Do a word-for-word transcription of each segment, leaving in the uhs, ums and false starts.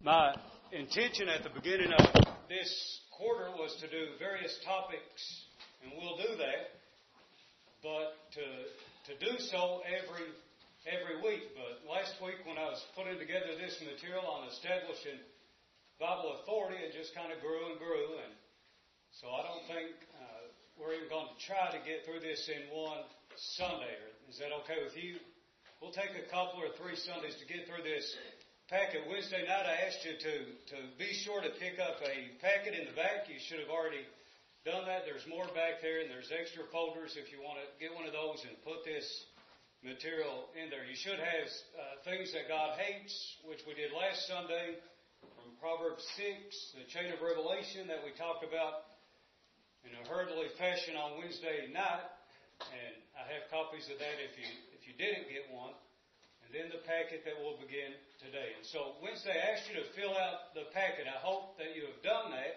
My intention at the beginning of this quarter was to do various topics, and we'll do that, but to to do so every every week. But last week when I was putting together this material on establishing Bible authority, it just kind of grew and grew, and so I don't think uh, we're even going to try to get through this in one Sunday. Is that okay with you? We'll take a couple or three Sundays to get through this packet. Wednesday night I asked you to, to be sure to pick up a packet in the back. You should have already done that. There's more back there, and there's extra folders if you want to get one of those and put this material in there. You should have uh, things that God hates, which we did last Sunday, from Proverbs six, the chain of revelation that we talked about in a hurriedly fashion on Wednesday night. And I have copies of that if you if you didn't get one. And then the packet that we'll begin today. And so Wednesday I asked you to fill out the packet. I hope that you have done that.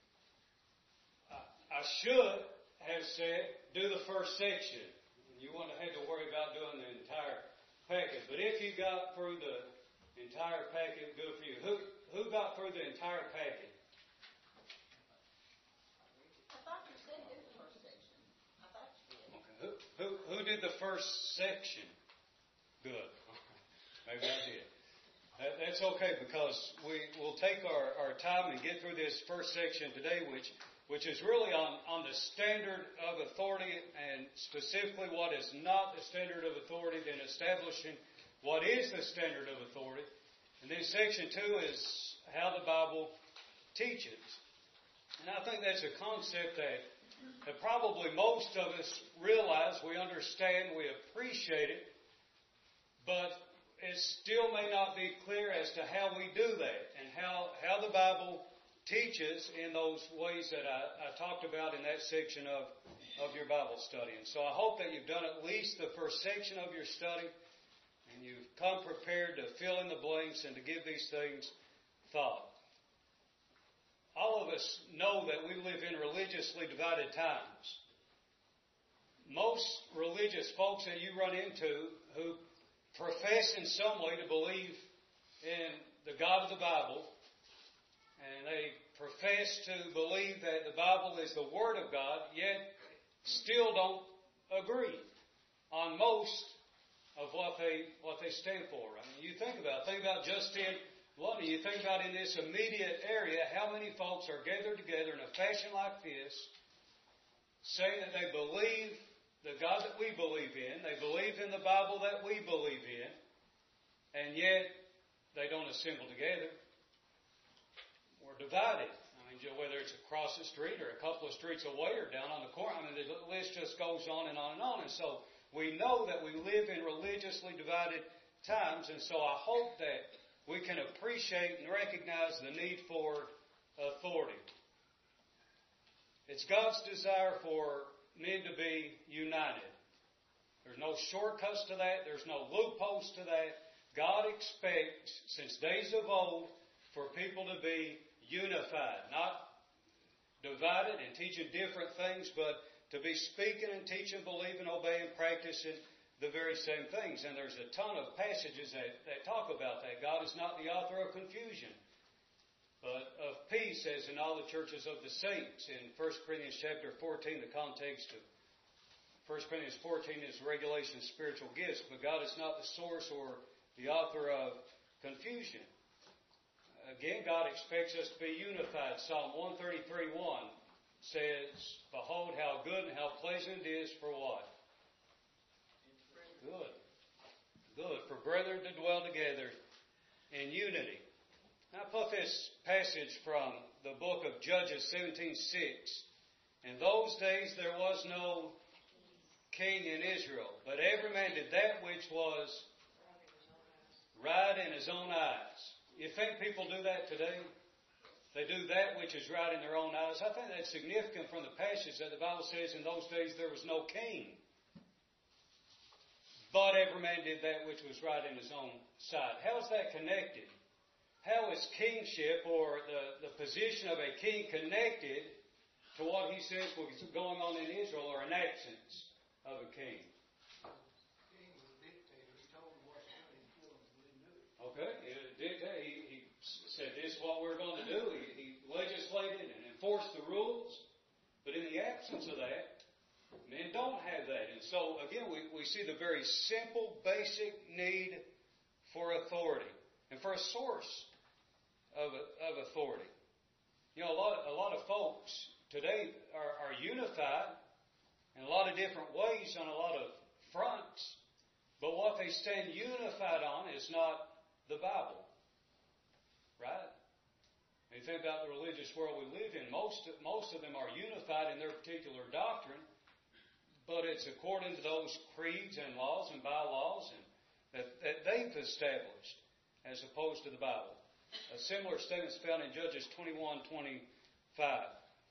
I should have said do the first section. You wouldn't have had to worry about doing the entire packet. But if you got through the entire packet, good for you. Who who got through the entire packet? I thought you said do the first section. I thought you did. Okay. Who who who did the first section? Good. Maybe I did. That, that's okay because we will take our, our time and get through this first section today, which which is really on, on the standard of authority and specifically what is not the standard of authority, then establishing what is the standard of authority. And then section two is how the Bible teaches. And I think that's a concept that, that probably most of us realize, we understand, we appreciate it, but it still may not be clear as to how we do that and how, how the Bible teaches in those ways that I, I talked about in that section of, of your Bible study. And so I hope that you've done at least the first section of your study and you've come prepared to fill in the blanks and to give these things thought. All of us know that we live in religiously divided times. Most religious folks that you run into who profess in some way to believe in the God of the Bible, and they profess to believe that the Bible is the Word of God, yet still don't agree on most of what they what they stand for. I mean, you think about think about just in London. You think about in this immediate area, how many folks are gathered together in a fashion like this, saying that they believe the God that we believe in, they believe in the Bible that we believe in, and yet they don't assemble together. We're divided. I mean, whether it's across the street or a couple of streets away or down on the corner, I mean, the list just goes on and on and on. And so we know that we live in religiously divided times, and so I hope that we can appreciate and recognize the need for authority. It's God's desire for men to be united. There's no shortcuts to that. There's no loopholes to that. God expects, since days of old, for people to be unified, not divided and teaching different things, but to be speaking and teaching, believing, obeying, practicing the very same things. And there's a ton of passages that, that talk about that. God is not the author of confusion, but of peace, as in all the churches of the saints. In First Corinthians chapter fourteen, the context of First Corinthians fourteen is regulation of spiritual gifts, but God is not the source or the author of confusion. Again, God expects us to be unified. Psalm one thirty-three one says, "Behold how good and how pleasant it is for what? Good. Good. For brethren to dwell together in unity." Now I put this passage from the book of Judges seventeen six. "In those days there was no king in Israel, but every man did that which was right in his own eyes." You think people do that today? They do that which is right in their own eyes. I think that's significant from the passage that the Bible says in those days there was no king. But every man did that which was right in his own sight. How is that connected? How is kingship or the, the position of a king connected to what he says was going on in Israel or an absence of a king? Okay, he, he said of that, men don't have that. And so, again, we, we see the very simple, basic need for authority and for a source of, of authority. You know, a lot, a lot of folks today are, are unified in a lot of different ways on a lot of fronts, but what they stand unified on is not the Bible. Right? When you think about the religious world we live in, most, most of them are unified in their particular doctrine, but it's according to those creeds and laws and bylaws and that, that they've established as opposed to the Bible. A similar statement is found in Judges twenty-one twenty-five.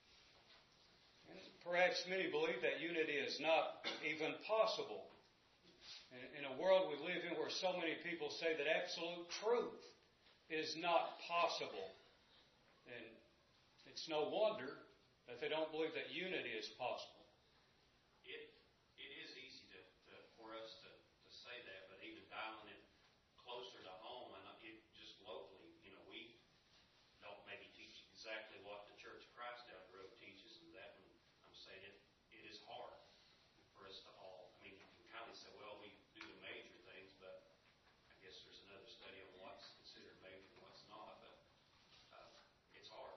And perhaps many believe that unity is not even possible. In, in a world we live in where so many people say that absolute truth is not possible, and it's no wonder that they don't believe that unity is possible. It it is easy to, to for us to, to say that, but even dialing it closer to home, and it just locally, you know, we don't maybe teach exactly what the Church of Christ down the road teaches, and that one, I'm saying it it is hard for us to all. I mean, you can kind of say, well, we do the major things, but I guess there's another study on what's considered major and what's not, but uh, it's hard.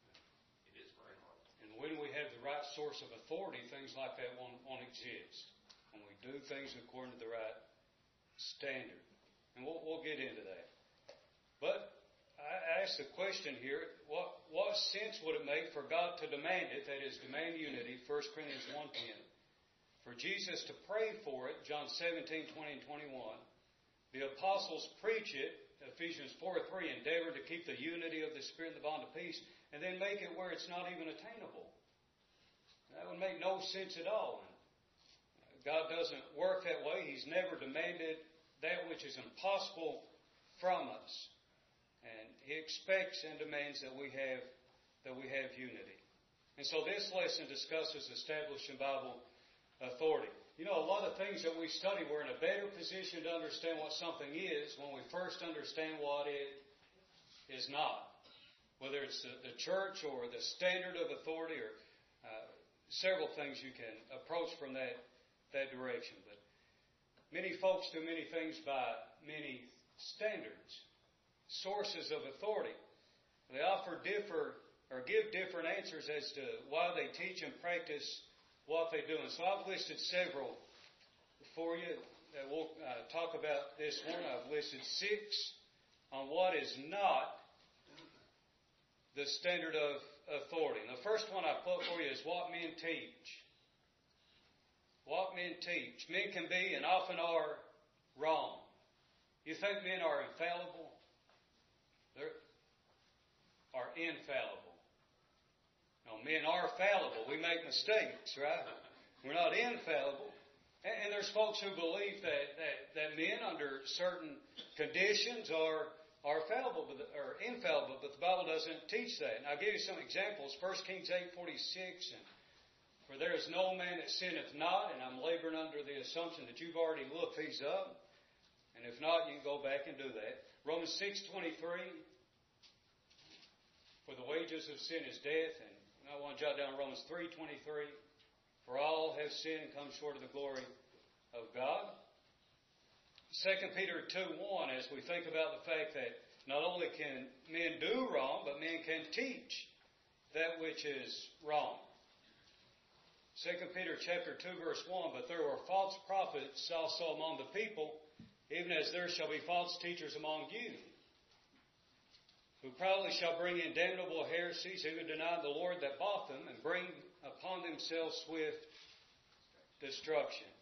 It is very hard. And when we have the right source of authority, things like that won't, won't exist. When we do things according to the right standard. And we'll, we'll get into that. But I ask the question here, what, what sense would it make for God to demand it, that is, demand unity, First Corinthians one ten, for Jesus to pray for it, John seventeen twenty and twenty-one, the apostles preach it, Ephesians four three, endeavor to keep the unity of the Spirit and the bond of peace, and then make it where it's not even attainable. That would make no sense at all. God doesn't work that way. He's never demanded that which is impossible from us. And He expects and demands that we have that we have unity. And so this lesson discusses establishing Bible authority. You know, a lot of things that we study, we're in a better position to understand what something is when we first understand what it is not. Whether it's the, the church or the standard of authority or uh, several things you can approach from that, that direction. But many folks do many things by many standards, sources of authority. They offer differ or give different answers as to why they teach and practice what they do. And so I've listed several for you that we'll uh, talk about this morning. I've listed six on what is not the standard of authority. And the first one I put for you is what men teach. What men teach. Men can be and often are wrong. You think men are infallible? They are infallible. No, men are fallible. We make mistakes, right? We're not infallible. And, and there's folks who believe that, that, that men under certain conditions are are fallible, but, or infallible, but the Bible doesn't teach that. And I'll give you some examples. First Kings eight forty-six, and for there is no man that sinneth not, and I'm laboring under the assumption that you've already looked these up. And if not, you can go back and do that. Romans six twenty-three, for the wages of sin is death. And you might want to jot down Romans three twenty-three, for all have sinned and come short of the glory of God. Second Peter two one, as we think about the fact that not only can men do wrong, but men can teach that which is wrong. Second Peter chapter two verse one, but there were false prophets also among the people, even as there shall be false teachers among you, who probably shall bring in damnable heresies, who deny the Lord that bought them, and bring upon themselves swift destruction.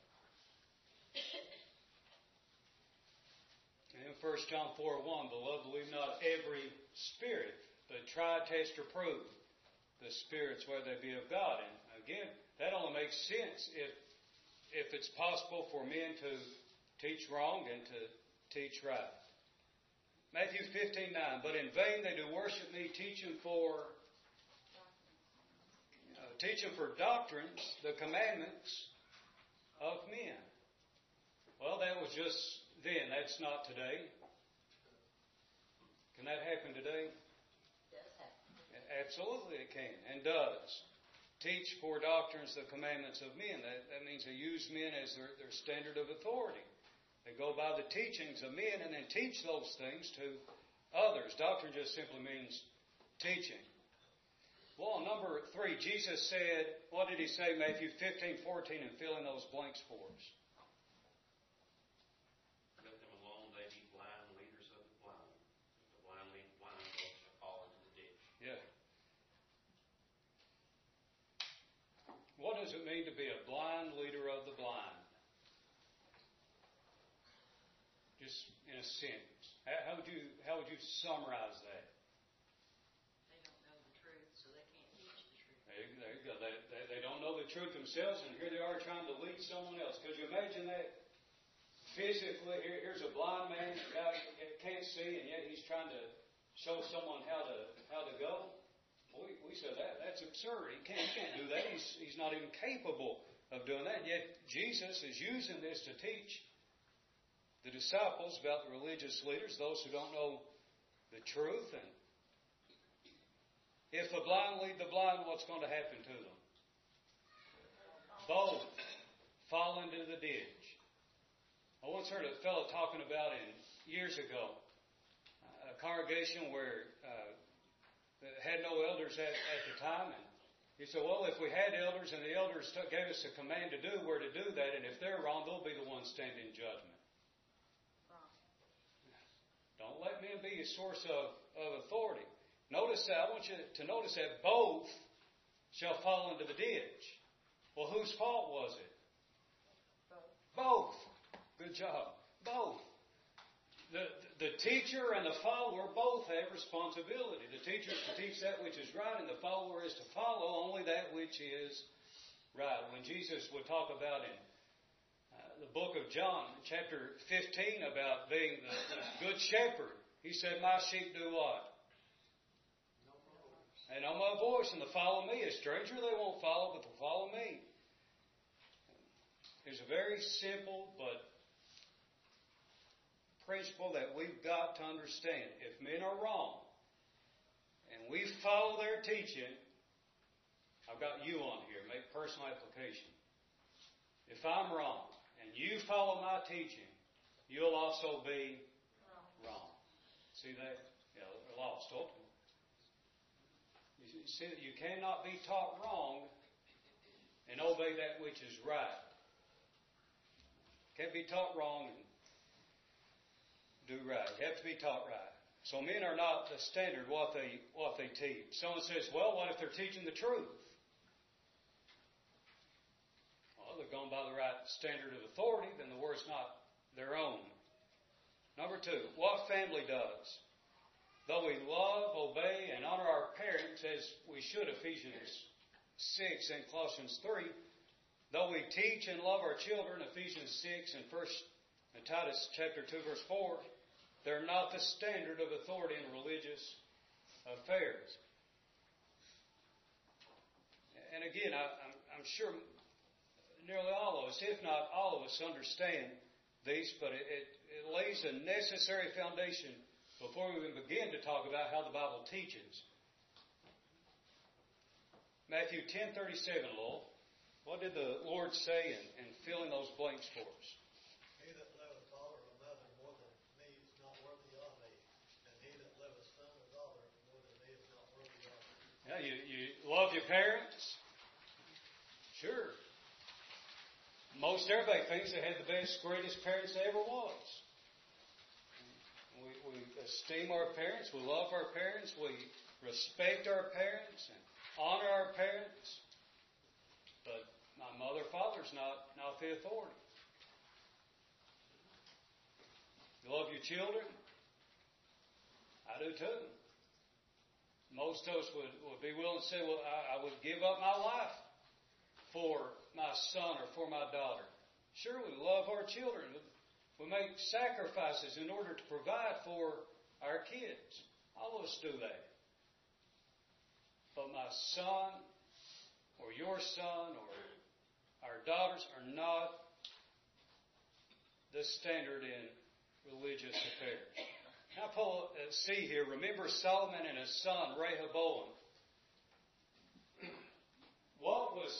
And in First John four one, beloved, believe not every spirit, but try, test, or prove the spirits whether they be of God. And again, that only makes sense if if it's possible for men to teach wrong and to teach right. Matthew fifteen nine, but in vain they do worship me, teaching for uh, teaching for doctrines, the commandments of men. Well, that was just then. That's not today. Can that happen today? Does happen. Absolutely it can and does. teach for doctrines the commandments of men. That, that means they use men as their, their standard of authority. They go by the teachings of men and then teach those things to others. Doctrine just simply means teaching. Well, number three, Jesus said, what did he say, Matthew fifteen, fourteen, and fill in those blanks for us? Let them alone, they be blind leaders of the blind. The blind lead blind, those shall fall into the ditch. Yeah. What does it mean to be a blind leader of the blind? Just in a sentence. How would you how would you summarize that? They don't know the truth, so they can't teach the truth. There you, there you go. They, they, they don't know the truth themselves, and here they are trying to lead someone else. Could you imagine that? Physically, here, here's a blind man, a guy that can't see, and yet he's trying to show someone how to how to go. Well, we, we said that that's absurd. He can't, he can't do that. He's he's not even capable of doing that. Yet Jesus is using this to teach the disciples about the religious leaders, those who don't know the truth. And if the blind lead the blind, what's going to happen to them? Both fall into the ditch. I once heard a fellow talking about in years ago a congregation where uh, had no elders at, at the time, and he said, well, if we had elders and the elders t- gave us a command to do, we're to do that, and if they're wrong, they'll be the ones standing in judgment. Don't let men be a source of, of authority. Notice that. I want you to notice that both shall fall into the ditch. Well, whose fault was it? Both. Both. Good job. Both. The, the teacher and the follower both have responsibility. The teacher is to teach that which is right, and the follower is to follow only that which is right. When Jesus would talk about in the book of John, chapter fifteen, about being the, the good shepherd, he said, my sheep do what? They know my voice, and they follow me. A stranger they won't follow, but they'll follow me. There's a very simple but principle that we've got to understand. If men are wrong, and we follow their teaching, I've got you on here, make personal application. If I'm wrong, and you follow my teaching, you'll also be wrong. See that? Yeah, they're lost, ultimately. You see that you cannot be taught wrong and obey that which is right. Can't be taught wrong and do right. You have to be taught right. So men are not the standard what they what they teach. Someone says, well, what if they're teaching the truth? They're going by the right standard of authority, then the word's not their own. Number two, what family does? Though we love, obey, and honor our parents as we should, Ephesians six and Colossians three, though we teach and love our children, Ephesians six and First and Titus chapter two, verse four, they're not the standard of authority in religious affairs. And again, I, I'm, I'm sure nearly all of us, if not all of us, understand these, but it, it, it lays a necessary foundation before we even begin to talk about how the Bible teaches. Matthew ten thirty-seven, Lowell. What did the Lord say in, in filling those blanks for us? He that loveth father or mother more than me is not worthy of me, and he that loveth son or daughter more than me is not worthy of me. Yeah, you, you love your parents? Sure. Most everybody thinks they had the best, greatest parents they ever was. We, we esteem our parents. We love our parents. We respect our parents and honor our parents. But my mother or father's not, not the authority. You love your children? I do too. Most of us would, would be willing to say, well, I, I would give up my life for my son or for my daughter. Sure, we love our children. We make sacrifices in order to provide for our kids. All of us do that. But my son or your son or our daughters are not the standard in religious affairs. Now, Paul, uh, see here, remember Solomon and his son Rehoboam what was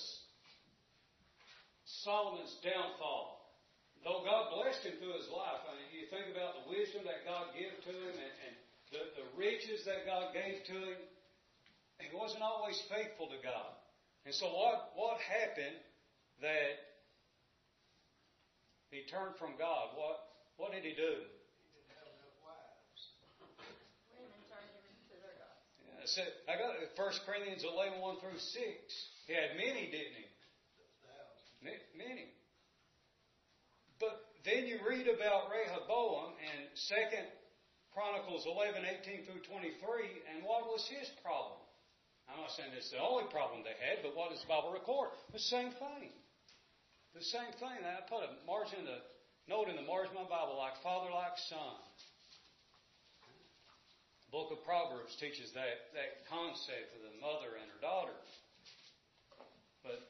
Solomon's downfall? Though God blessed him through his life, I mean, you think about the wisdom that God gave to him and, and the, the riches that God gave to him, he wasn't always faithful to God. And so what, what happened that he turned from God? What, what did he do? He didn't have enough wives. Women turned him into their gods. Yeah, so I got First Corinthians eleven, one through six. He had many, didn't he? Thousands. Many. But then you read about Rehoboam in Second Chronicles eleven, eighteen through twenty-three, and what was his problem? I'm not saying it's the only problem they had, but what does the Bible record? The same thing. The same thing. I put a margin in the note in the margin of my Bible, like father, like son. The book of Proverbs teaches that, that concept of the mother and her daughter. But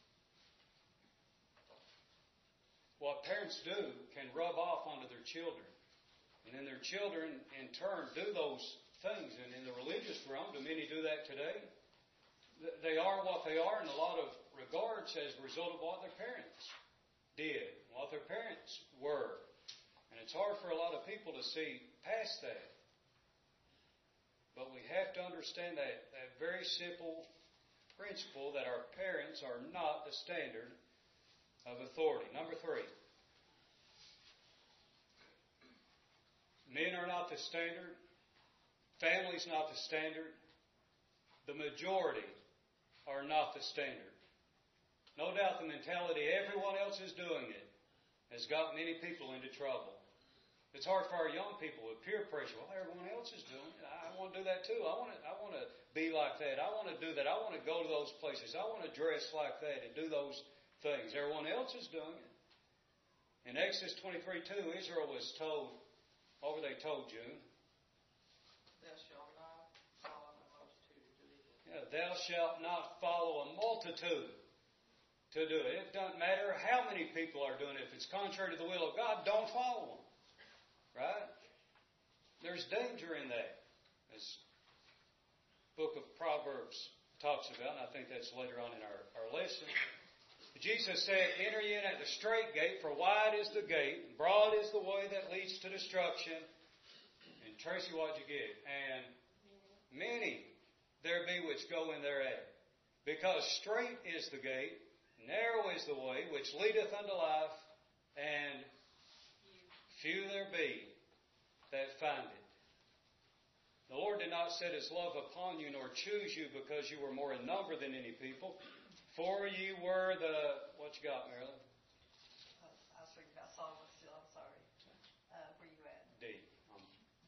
what parents do can rub off onto their children. And then their children, in turn, do those things. And in the religious realm, do many do that today? They are what they are in a lot of regards as a result of what their parents did, what their parents were. And it's hard for a lot of people to see past that. But we have to understand that, that very simple principle that our parents are not the standard of authority. Number three, men are not the standard. Family's not the standard. The majority are not the standard. No doubt the mentality everyone else is doing it has got many people into trouble. It's hard for our young people with peer pressure. Well, everyone else is doing it. I want to do that too. I want to, I want to be like that. I want to do that. I want to go to those places. I want to dress like that and do those things. Everyone else is doing it. In Exodus twenty-three two, Israel was told, what were they told, June? Thou shalt not follow a multitude to do evil. Yeah, thou shalt not follow a multitude to do it. It doesn't matter how many people are doing it. If it's contrary to the will of God, don't follow them. Right? There's danger in that. As the book of Proverbs talks about, and I think that's later on in our, our lesson. Jesus said, enter ye in at the straight gate, for wide is the gate, and broad is the way that leads to destruction. And Tracy, what'd you get? And many there be which go in thereat. Because straight is the gate, narrow is the way which leadeth unto life, and few there be that find it. The Lord did not set His love upon you, nor choose you because you were more in number than any people. For ye were the, what you got, Marilyn? Uh, I was reading about Solomon still, I'm sorry. Uh, where you at? D. Um,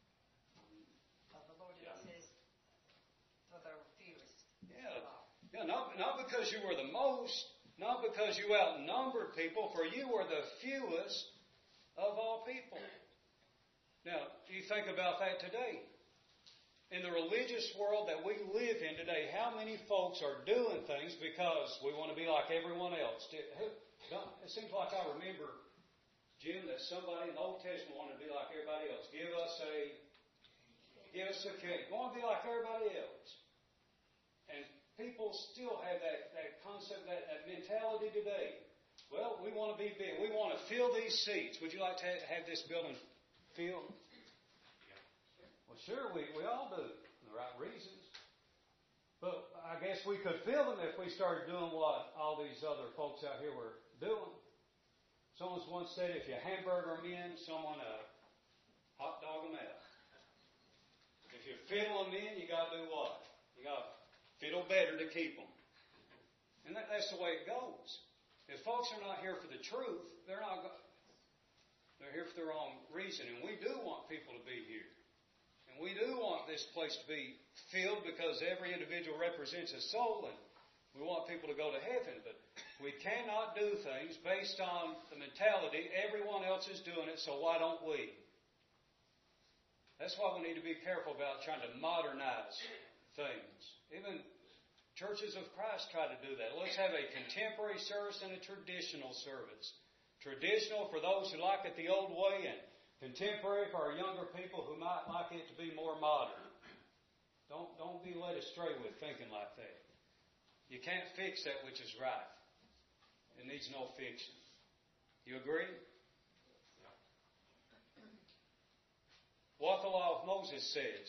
Uh, the Lord did not say, for the fewest. yeah. Yeah, not, not because you were the most, not because you outnumbered people, for you were the fewest of all people. Now, you think about that today. In the religious world that we live in today, how many folks are doing things because we want to be like everyone else? It seems like I remember, Jim, that somebody in the Old Testament wanted to be like everybody else. Give us a, give us a king. We want to be like everybody else. And people still have that, that concept, that, that mentality today. Well, we want to be big. We want to fill these seats. Would you like to have this building filled? Well, sure, we, we all do, for the right reasons. But I guess we could fill them if we started doing what all these other folks out here were doing. Someone's once said, if you hamburger them in, someone uh, hot dog them out. If you fiddle them in, you got to do what? You got to fiddle better to keep them. And that, that's the way it goes. If folks are not here for the truth, they're not. They're here for the wrong reason. And we do want people to be here. And we do want this place to be filled because every individual represents a soul. And we want people to go to heaven. But we cannot do things based on the mentality, everyone else is doing it, so why don't we? That's why we need to be careful about trying to modernize things. Even churches of Christ try to do that. Let's have a contemporary service and a traditional service. Traditional for those who like it the old way, and contemporary for our younger people who might like it to be more modern. Don't, don't be led astray with thinking like that. You can't fix that which is right. It needs no fixing. You agree? What the law of Moses says.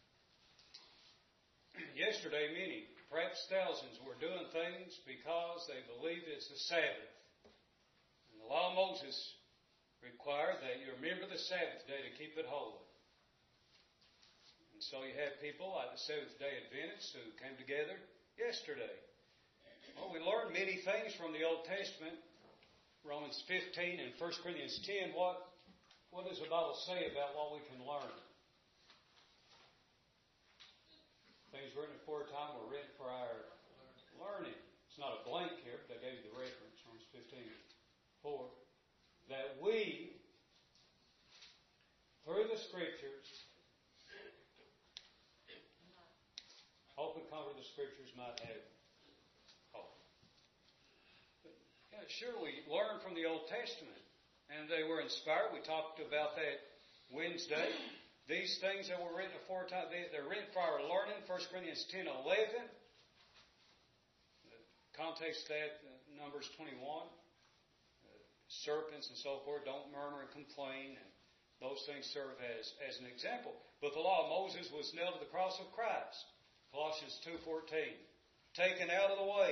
Yesterday, many, perhaps thousands, were doing things because they believed it's the Sabbath. And the law of Moses required that you remember the Sabbath day to keep it holy. And so you have people like the Seventh-day Adventists who came together yesterday. Well, we learned many things from the Old Testament. Romans fifteen and First Corinthians ten. What, what does the Bible say about what we can learn? Things written before time were written for our learning. It's not a blank here, but I gave you the reference, Romans fifteen four. That we, through the Scriptures, hope and comfort of the Scriptures might have hope. But, yeah, sure, we learned from the Old Testament, and they were inspired. We talked about that Wednesday. These things that were written aforetime, they, they're written for our learning. First Corinthians ten eleven. The context of that, uh, Numbers twenty-one. Uh, serpents and so forth, don't murmur and complain. And those things serve as, as an example. But the law of Moses was nailed to the cross of Christ. Colossians two fourteen. Taken out of the way.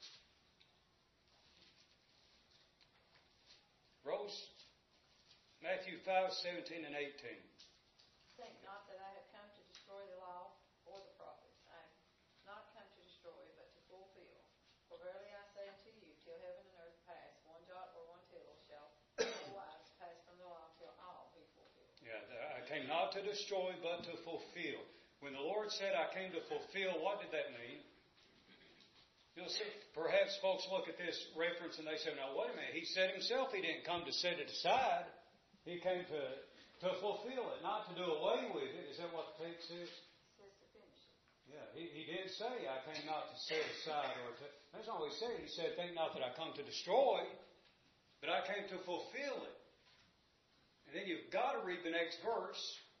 Rose, Matthew five seventeen and eighteen. Think not that I have come to destroy the law or the prophets. I am not come to destroy, but to fulfill. For verily I say unto you, till heaven and earth pass, one jot or one tittle shall no wise pass from the law till all be fulfilled. Yeah, I came not to destroy, but to fulfill. When the Lord said, I came to fulfill, what did that mean? You know, see, perhaps folks look at this reference and they say, now wait a minute, he said himself he didn't come to set it aside. He came to, to fulfill it, not to do away with it. Is that what the text says? It says to finish it. Yeah, he, he did say, I came not to set aside or to... That's not what he said. He said, think not that I come to destroy, but I came to fulfill it. And then you've got to read the next verse.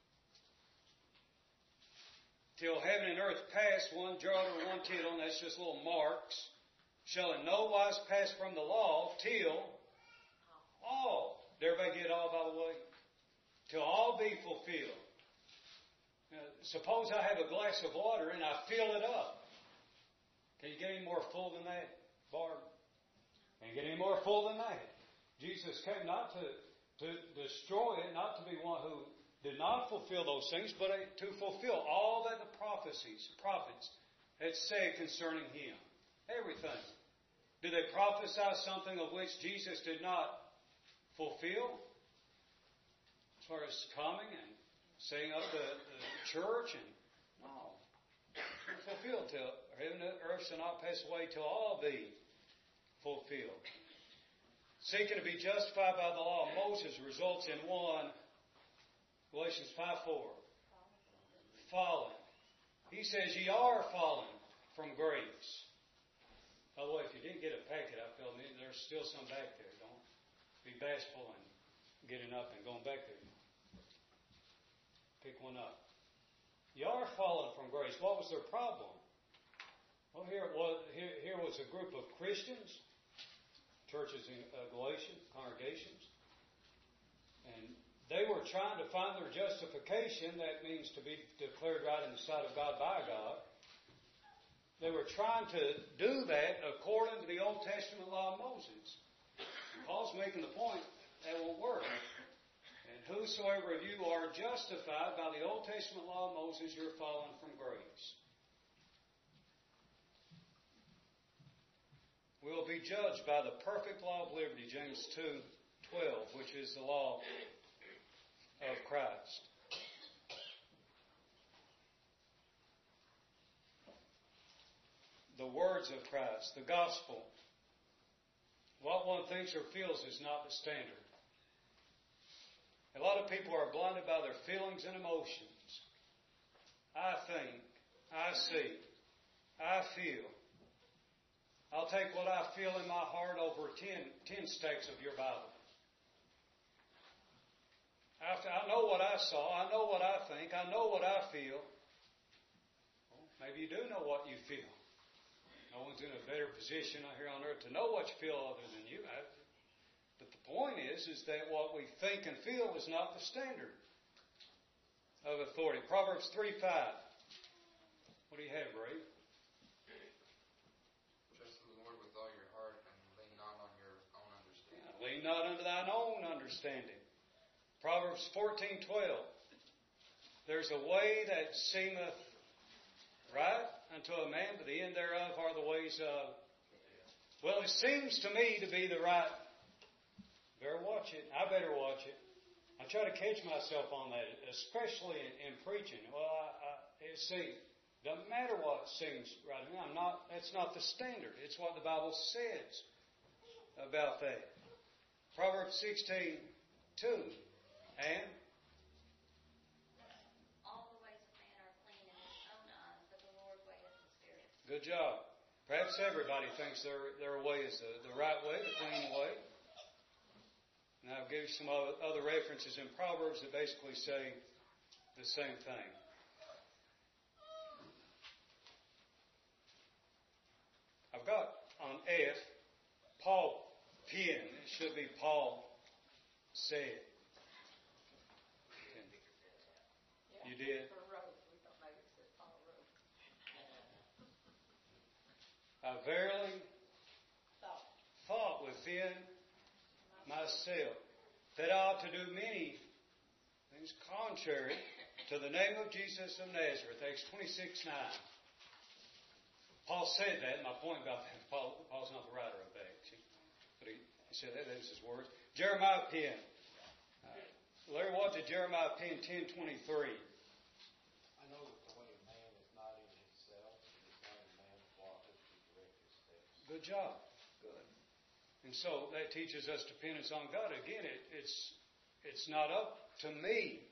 Till heaven and earth pass, one jot or one tittle, and that's just little marks, shall in no wise pass from the law till all. Did everybody get all by the way? Till all be fulfilled. Now, suppose I have a glass of water and I fill it up. Can you get any more full than that, Barb? Can you get any more full than that? Jesus came not to, to destroy it, not to be one who did not fulfill those things, but to fulfill all that the prophecies, prophets had said concerning Him. Everything. Did they prophesy something of which Jesus did not fulfill? As far as coming and setting up the, the church and no. It's fulfilled till heaven and earth shall not pass away till all be fulfilled. Seeking to be justified by the law of Moses results in one. Galatians five four. Fallen. He says, ye are fallen from grace. By the way, if you didn't get a packet, I felt there's still some back there. Don't be bashful and getting up and going back there. Pick one up. Ye are fallen from grace. What was their problem? Well, here it was. Here, here was a group of Christians, churches in uh, Galatia, congregations, and they were trying to find their justification. That means to be declared right in the sight of God by God. They were trying to do that according to the Old Testament law of Moses. Paul's making the point that won't work. And whosoever of you are justified by the Old Testament law of Moses, you're fallen from grace. We will be judged by the perfect law of liberty, James two twelve, which is the law of Christ. The words of Christ, the gospel. What one thinks or feels is not the standard. A lot of people are blinded by their feelings and emotions. I think, I see, I feel. I'll take what I feel in my heart over ten, ten stacks of your Bible. After I know what I saw, I know what I think, I know what I feel. Well, maybe you do know what you feel. No one's in a better position out here on earth to know what you feel other than you. I, but the point is, is that what we think and feel is not the standard of authority. Proverbs three five. What do you have, Ray? Trust in the Lord with all your heart and lean not on your own understanding. Yeah, lean not unto thine own understanding. Proverbs fourteen twelve. There's a way that seemeth right unto a man, but the end thereof are the ways of... Well, it seems to me to be the right... Better watch it. I better watch it. I try to catch myself on that, especially in, in preaching. Well, I, I, it seems... Doesn't matter what seems right to me. I'm not, that's not the standard. It's what the Bible says about that. Proverbs sixteen two. And? All the ways of man are clean in his own eyes, but the Lord weigheth the spirit. Good job. Perhaps everybody thinks their, their way is the, the right way, the clean way. And I'll give you some other references in Proverbs that basically say the same thing. I've got on F, Paul penned. It should be Paul said. Yeah, You did? For Rose, we thought maybe it said Paul Rose. I verily Thought. thought within myself that I ought to do many things contrary to the name of Jesus of Nazareth. Acts twenty-six nine. Paul said that. My point about that, Paul, Paul's not the writer of Acts, but he, he said that. That was his words. Jeremiah penned. Uh, Larry, what did Jeremiah pen ten twenty-three? I know that the way of man is not in himself, and is not in man that walketh to direct his steps. Good job. Good. And so that teaches us dependence on God. Again, it, it's it's not up to me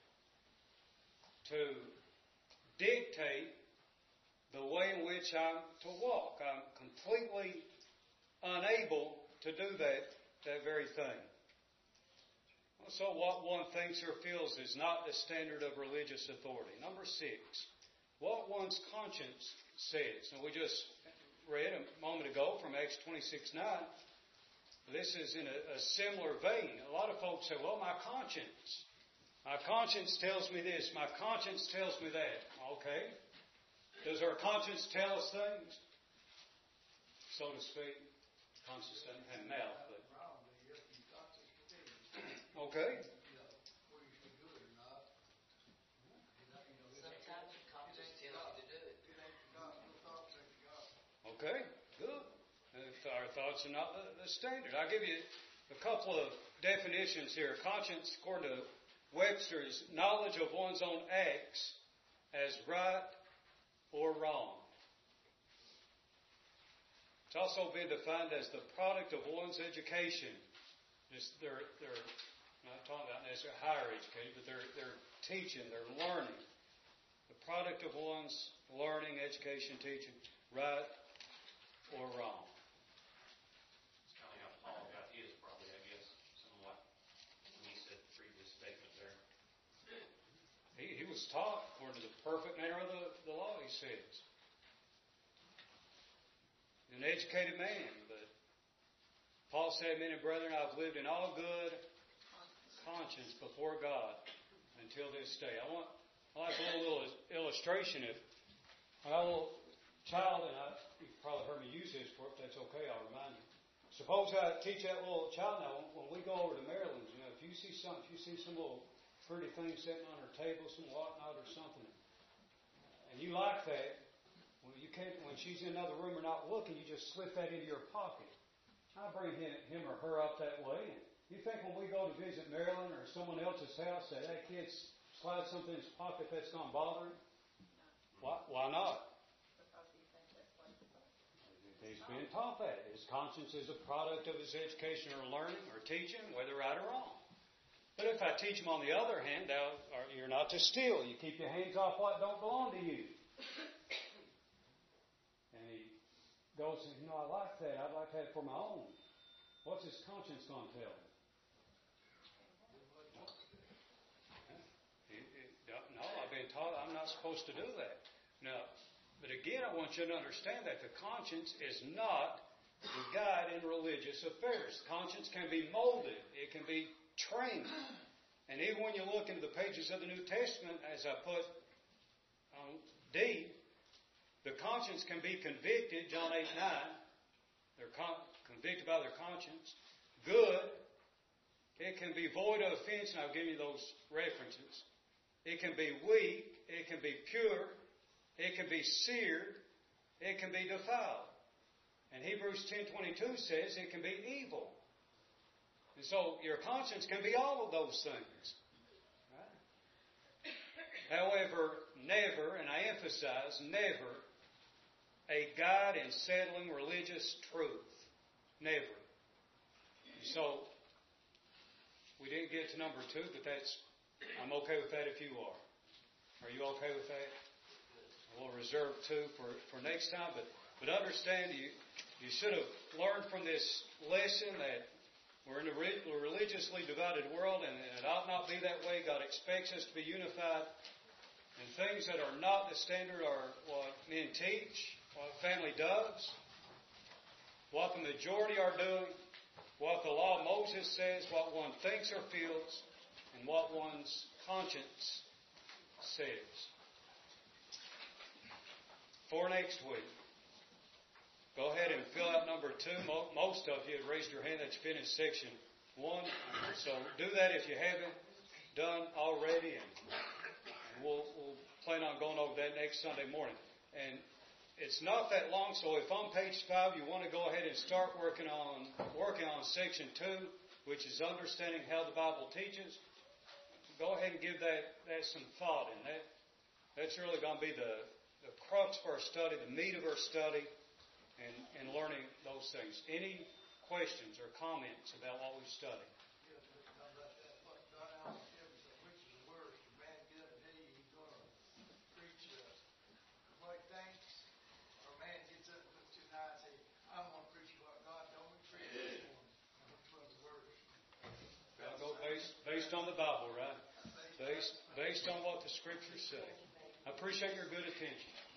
to dictate the way in which I'm to walk. I'm completely unable to do that, that very thing. So what one thinks or feels is not the standard of religious authority. Number six, what one's conscience says. Now we just read a moment ago from Acts twenty-six nine. This is in a, a similar vein. A lot of folks say, well, my conscience. My conscience tells me this. My conscience tells me that. Okay. Does our conscience tell us things? So to speak. Conscience doesn't have a mouth, but... Okay. Sometimes your conscience tells you to do it. Okay, good. If our thoughts are not the, the standard. I'll give you a couple of definitions here. Conscience, according to Webster, is knowledge of one's own acts as right or wrong. It's also been defined as the product of one's education. Just they're, they're not talking about necessarily higher education, but they're, they're teaching, they're learning. The product of one's learning, education, teaching, right or wrong. It's kind of how Paul got his, probably, I guess, somewhat, when he said the previous statement there. He, he was taught according to the perfect manner of the, the law, he says. An educated man, but Paul said, men and brethren, I've lived in all good conscience before God until this day. I want, I like a little, little illustration. If I have a little child, and I, you've probably heard me use this before, if that's okay, I'll remind you. Suppose I teach that little child now, when we go over to Maryland's, you know, if you see some, if you see some little pretty thing sitting on her table, some whatnot or something, and you like that, well, you can't, when she's in another room or not looking, you just slip that into your pocket. I bring him, him or her up that way. And you think when we go to visit Maryland or someone else's house that that kid slides something in his pocket that's going to bother him? Why, why not? Because he thinks that's what he's supposed to. He's been taught that. His conscience is a product of his education or learning or teaching, whether right or wrong. But if I teach him on the other hand, now, you're not to steal. You keep your hands off what don't belong to you. And he goes, you know, I like that. I'd like that for my own. What's his conscience going to tell him? He, he, no, I've been taught I'm not supposed to do that. Now, but again, I want you to understand that the conscience is not the guide in religious affairs. Conscience can be molded. It can be trained. And even when you look into the pages of the New Testament, as I put on D, the conscience can be convicted, John eight nine. They're con- convicted by their conscience. Good. It can be void of offense, and I'll give you those references. It can be weak. It can be pure. It can be seared. It can be defiled. And Hebrews ten twenty-two says it can be evil. And so your conscience can be all of those things. Right? However, never, and I emphasize, never, a guide in settling religious truth. Never. So, we didn't get to number two, but that's, I'm okay with that if you are. Are you okay with that? We'll reserve two for, for next time, but, but understand you, you should have learned from this lesson that we're in a re- religiously divided world, and it ought not be that way. God expects us to be unified. And things that are not the standard are what men teach, what family does, what the majority are doing, what the law of Moses says, what one thinks or feels, and what one's conscience says. For next week, go ahead and fill out number two. Most of you have raised your hand that you finished section one. So do that if you haven't done already, and, and we'll, we'll plan on going over that next Sunday morning. And it's not that long, so if on page five you want to go ahead and start working on working on section two, which is understanding how the Bible teaches, go ahead and give that, that some thought. And that that's really going to be the, the crux for our study, the meat of our study, and, and learning those things. Any questions or comments about what we studied? Yes, Mister John, about that, what God Allen said, which is the worst, a man get up and he's going to preach uh, what he thinks, or a man gets up and looks too high and say, I want to preach what God told me to preach this morning. Which one's worse? I'll go based, based on the Bible, right? Based, based on what the Scriptures say. I appreciate your good attention.